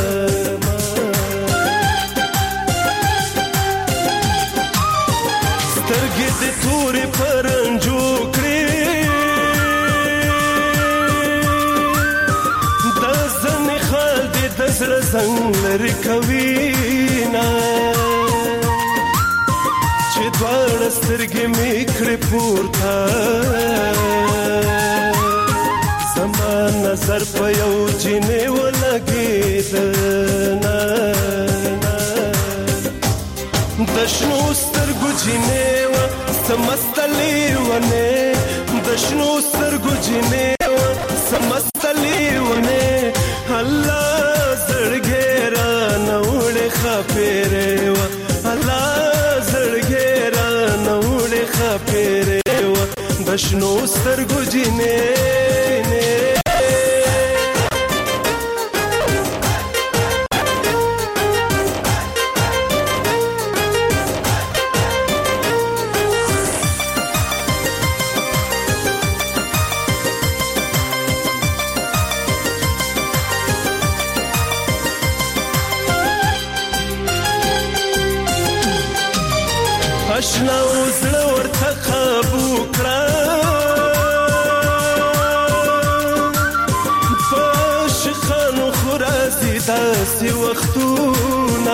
Speaker 17: د تورې پرنجو کړې د ځنې خال دې د زړه زنګ لرې کوي نه، چې دواړه سترګې مې کړې پورته، زما نظر په یو جینې ولګېده نه، د شنو سترګو جینې سمستلی ونه، د شنو سترګو جینې سمستلی ونه، الله زړګې رانه وړې خاپېرې وه، الله زړګې رانه وړې خاپېرې وه، د شنو سترګو جینې. اشنا وزړه ورته قابو کړه، په عاشقانو خو راځي داسې وختونه،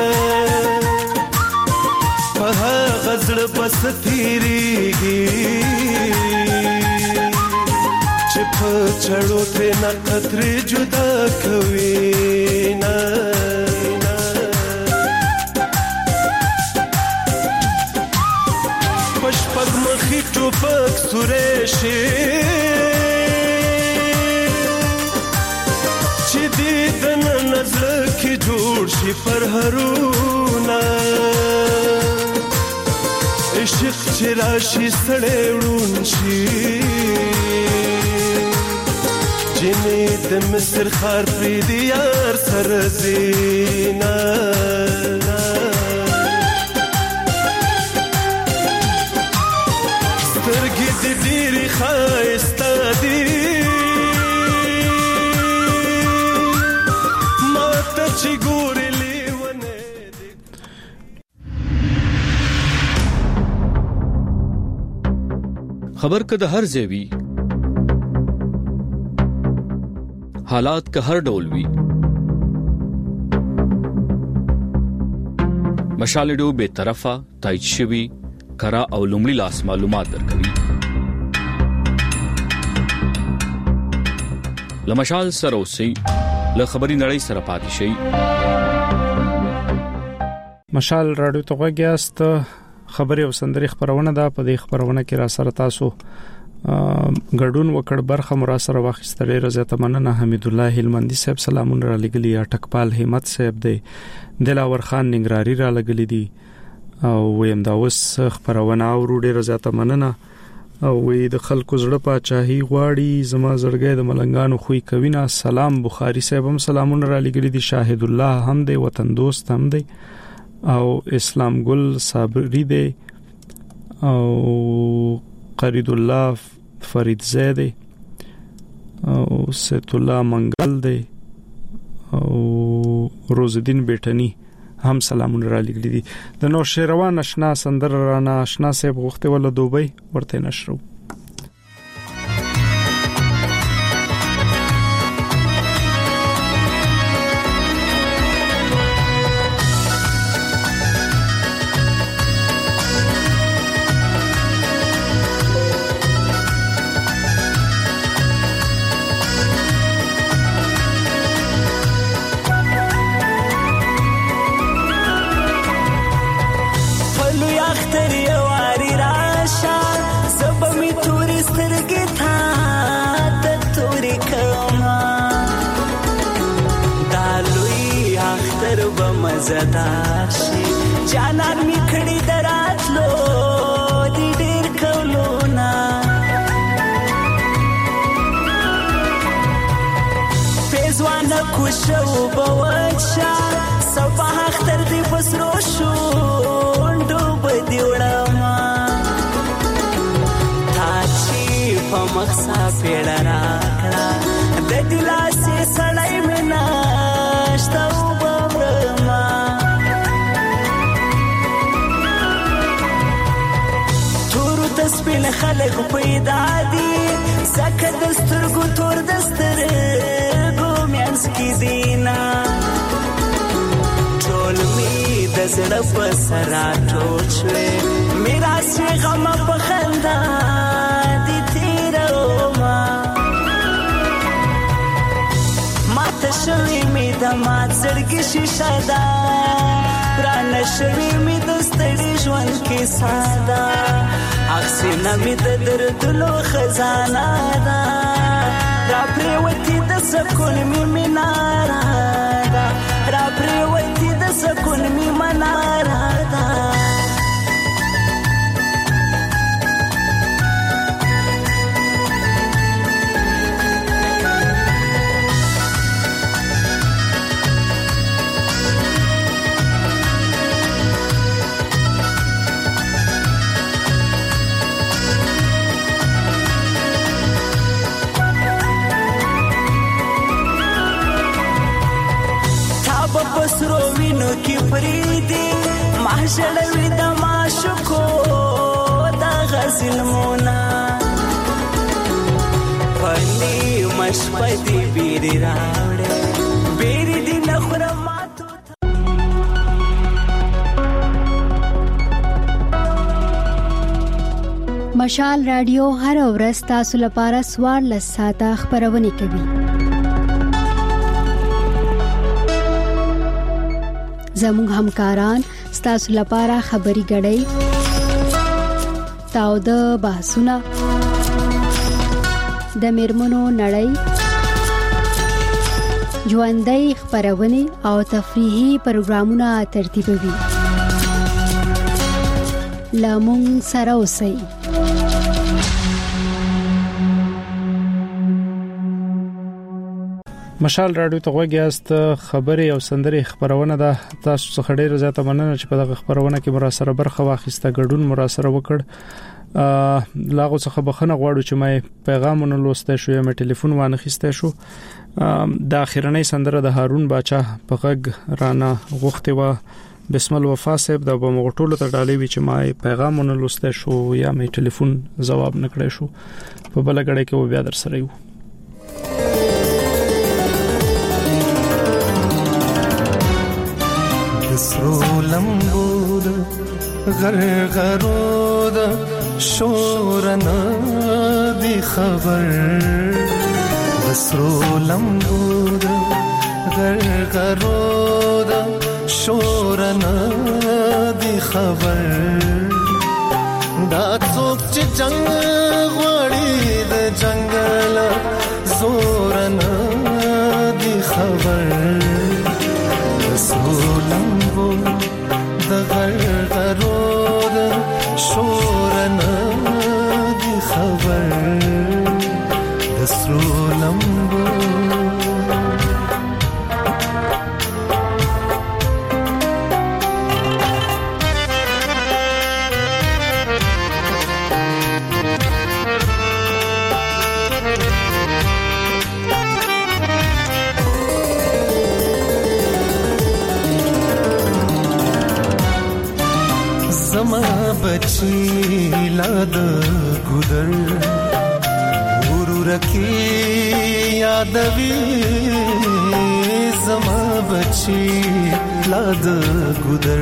Speaker 17: په هغه زړه بس تېرېږي چې په چړو ترېنه قطرې جدا کوي نه. پګمخي ټوپک سورې شي چې دې د نظر کې جوړ شي پرهرونه، عشق چې راشي سړی وړون شي، جنې د مصر خار پرې د یار سره زینا. سترګې دې ډېرې ښایسته دي، ماته چې ګورې لیونی
Speaker 18: خبر کده هر ځای حالات که هر ډول وي مشال رادیو به طرفه تایید شوی کرا او لومړی لاس معلومات درکوي لمشال سره اوسئ له خبري نړۍ سره پاتې شئ
Speaker 3: مشال رادیو ته غوږیاست خبري او سندري خبرونه ده په دې خبرونه کې را سره تاسو ګډون وکړ برخه مراسره واخیستلې رضایت مننه حمید الله هلمندي صاحب سلامونه را لګلي اټکپال همت صاحب دی دلاور خان ننګراری را لګلي دي او ویم دا وس خبرونه او ډېر رضایت مننه او وې د خلکو زړه پاچاهي غواړي زما زړګي د ملنګانو خوې کوینا سلام بخاری صاحب هم سلامونه را لګلي دي شاهد الله هم دی وطن دوست هم دی او اسلام ګل صابری دی او قرید الله فرید زیدی او ست الله منګل دی او روزدین بیٹنی هم سلامونه را لګلي دي د نو شیروان آشنا سندر رانا آشنا صاحب غوښته ول دوبۍ ورته نشرو
Speaker 19: مزدار شي جانان می کړي دراتلو دي ډېر کولونا پېزوان کوشو بوچا صبح اختر دي بسرو شو ډوب دی وړما تاچی په مخسا پیړه راکړه د دلاسې سړی منا شتو سپین خلق پیدا دي زکه دسترګو تور دسترګو میانس کی دینا ټول می د زړه په سرا ټوچوي میرا سي غم په خندا دي تیرو ما تشوي می د ما زړګي شیشه دا پران شوي می دستړي ژوند کې ساده اخسینا می د دردلو خزانه دا را پریوتی د سکون می مناره دا را پریوتی د سکون می مناره دا سرو وینو کی فریدی محشلوی دا معشوقو دا غزل مونا پلی مشپدی بیری راوڑے بیری دی نخورماتو
Speaker 2: مشال رادیو هر ورځ تاسو لپاره سوار لساته خبرونه کوي زموږ همکاران ستاسو لپاره خبري غړي تاو د بحثونه د میرمنو نړۍ ژوندۍ خبرونه او تفریحي پروګرامونه ترتیبوي لامون سره اوسئ
Speaker 3: مشال رادیو ته غوږیاست خبري او سندري خبرونه ده تاسو څخه ډیره زیاته مننه چې په دغه خبرونه کې مراسره برخه واخیسته ګډون مراسره وکړ لاغه څخه بخنه غواړو چې مې پیغامونه لوسته شو یا مې ټلیفون وانه خسته شو د اخیرنۍ سندره د هارون باچا په غږ رانا غوښته و بسم الله وفا صاحب د بمغټولو ته ډالې وی چې ما پیغامونه لسته شو یا مې ټلیفون جواب نکړې شو په بل غړې کې و بیا در سره یو
Speaker 17: سرو لمبود غرغرود شورنا دی خبر سرو لمبود غرغرود شورنا دی خبر دا څوک چې جنگ غوړي د جنگل زورنا دی خبر سولمبو د غرغرود شورنا دی خبر د سولمبو बची लाद गुदर उरुरकी यादवी जमा बची लाद गुदर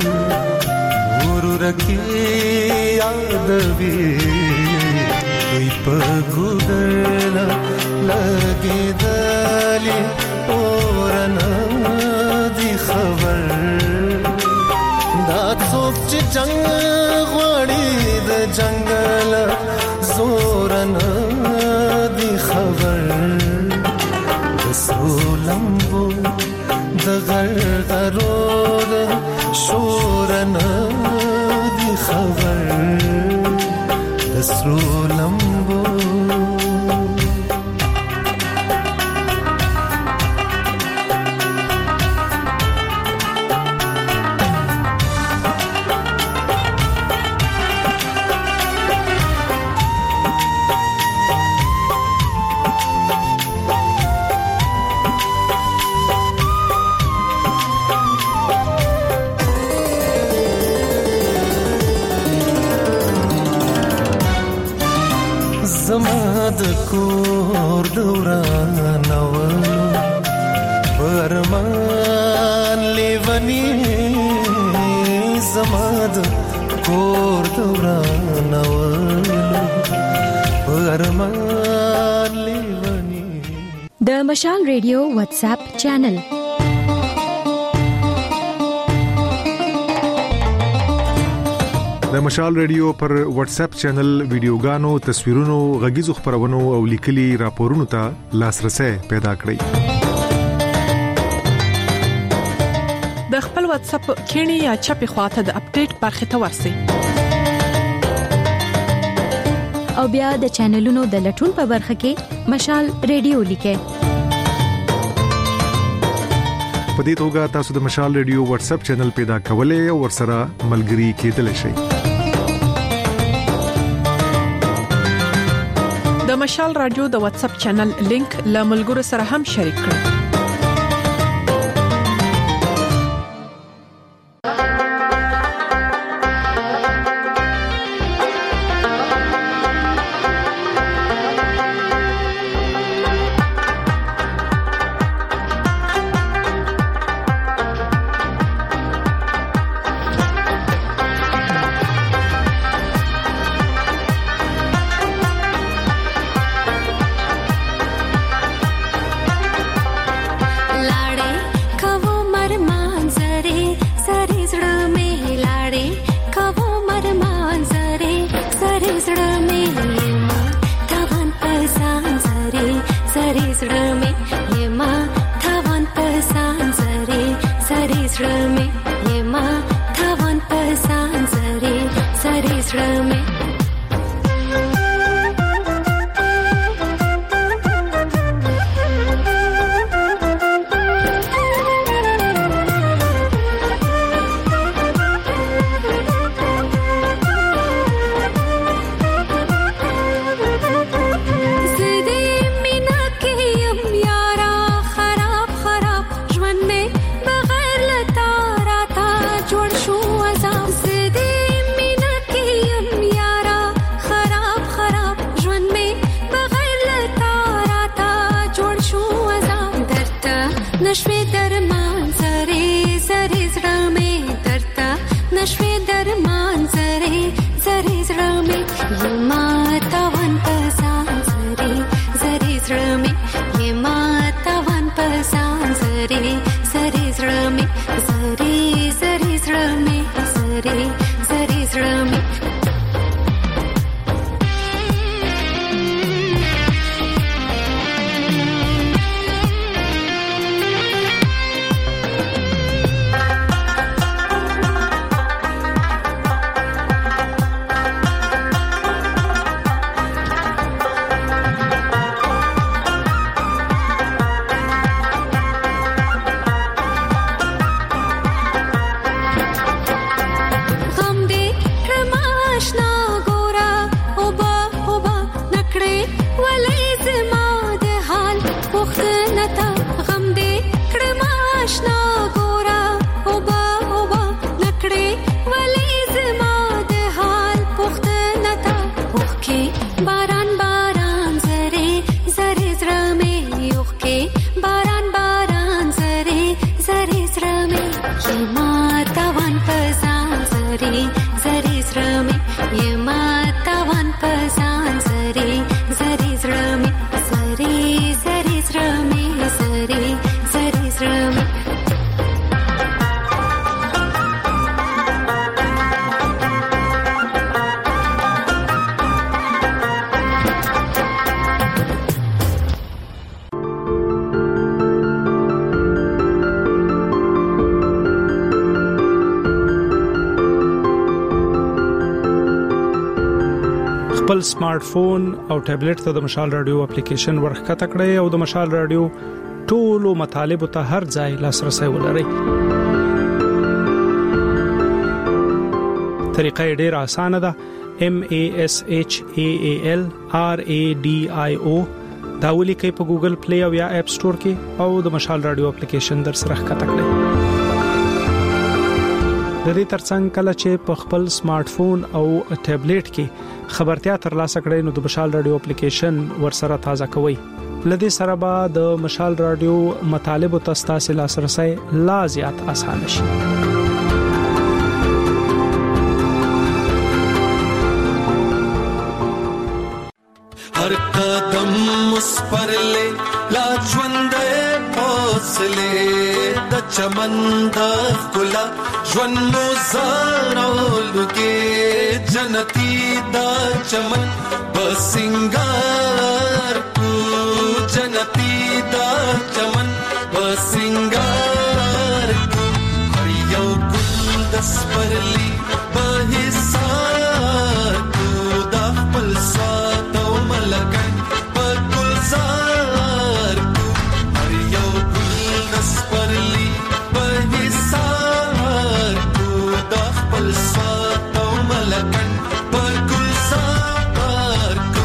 Speaker 17: उरुरकी यादवी कोई पगुदर लगे दली औरना दी खबर دا څوک چې جنگ غوړي د جنگل زورنا دی خبر د سولمبو د غرغرود شورنا دی خبر د سولمبو زماد کور دوران ولو پرمان لیونی زماد کور دوران ولو پرمان لیونی
Speaker 2: د مشال ریډیو واتس اپ چینل
Speaker 20: د مشال ریډیو پر واتس اپ چینل ویډیوګانو تصویرونو غږیزو خبرونو او لیکلي راپورونو ته لاسرسي پیدا کړئ
Speaker 21: د خپل واتس اپ کینی یا چپی خواته د اپډیټ برخه ته ورسئ
Speaker 2: او بیا د چینلونو د لټون په برخه کې مشال ریډیو لیکئ
Speaker 20: په دې توګه تاسو د مشال ریډیو واتس اپ چینل پیدا کولای او ورسره ملګري کېدلی شئ
Speaker 21: د مشال رادیو د واتس اپ چینل لینک له ملګرو سره هم شریک کړئ
Speaker 14: زړه مې یما تاوان پسان زری زری زړه مې یما تاوان پسان زری زری زړه مې زری زری زړه مې زری زری زړه مې
Speaker 3: خپل سمارټ فون او ټابلیټ ته د مشال رادیو اپلیکیشن ورخکته کړئ او د مشال رادیو ټولو مطالبه ته هر ځای لاسرسي ولرئ. طریقه ډیره اسانه ده. MASHAALRADIO دا ولیکئ په ګوګل پلی او یا اپ سٹور کې او د مشال رادیو اپلیکیشن در سره ښکته کړئ. د دې ترڅنګ کله چې په خپل سمارټ فون او ټابلیټ کې خبرتیا ترلاسه کړئ نو د مشال رادیو اپلیکیشن ورسره تازه کوئ. لدې سره به د مشال رادیو مطالبه تاسو لاسرسي لا زیات آسان شي.
Speaker 17: हर कदम उस पर ले लाजवंदे हौसले द चमंदा गुला ज्वन्नो ज़ारोलुगे जनती दा चमन बसिंगार को जनती दा चमन बसिंगार को हरियो गुलदस पर ली बहिसार को दा पलसा लगन पकुल जार को हरियो गुलदस पर ली बहिसार को दखल सातो मलकन पकुल जार को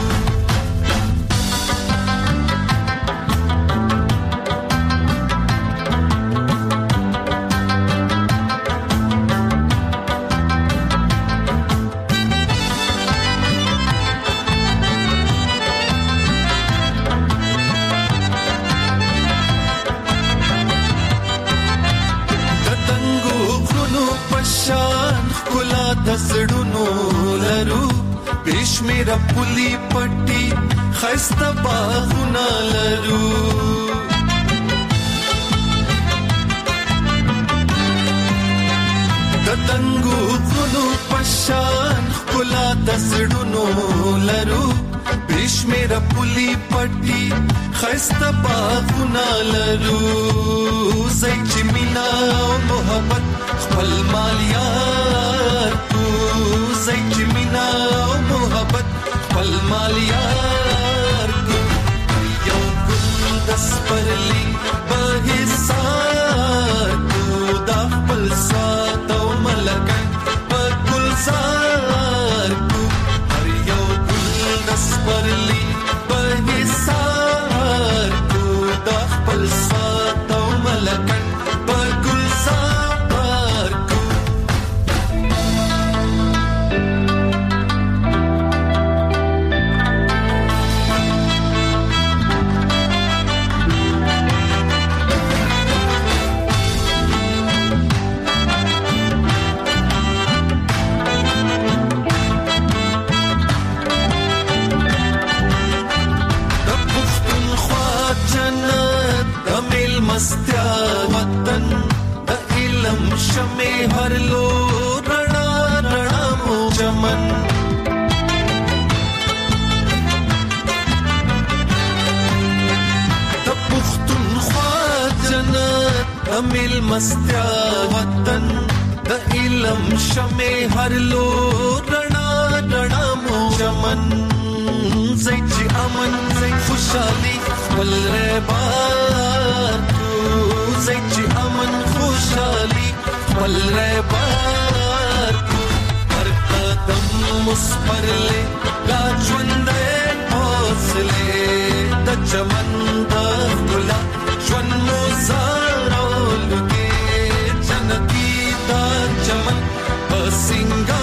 Speaker 17: दसड़ुनो लरू पेशमेरा पुली पट्टी खस्ता बाहुना लरू दतंगु गुनु पशान कुला दसड़ुनो लरू पेशमेरा पुली पट्टी खस्ता बाहुना लरू ज़ैचिमिना मोहब्बत खपल मालियार को ज़ैचिमिना मोहब्बत खपल मालियार को यो गुलदस पर ली बहिसार को दाखल सातो मलकन पकुल जार को हर यो गुलदस पर ली बहिसार को दाखल सातो मलकन पकुल जार को میل مستیا وطن د علم شمه هر لو رڼا رڼا مو چمن زچ امن خوشالي والربار زچ امن خوشالي والربار هر قدم مسپرله لا ژوند حوصله د چمن د ګلا ژوند مو زارولږي جنتی د چمن په سنگار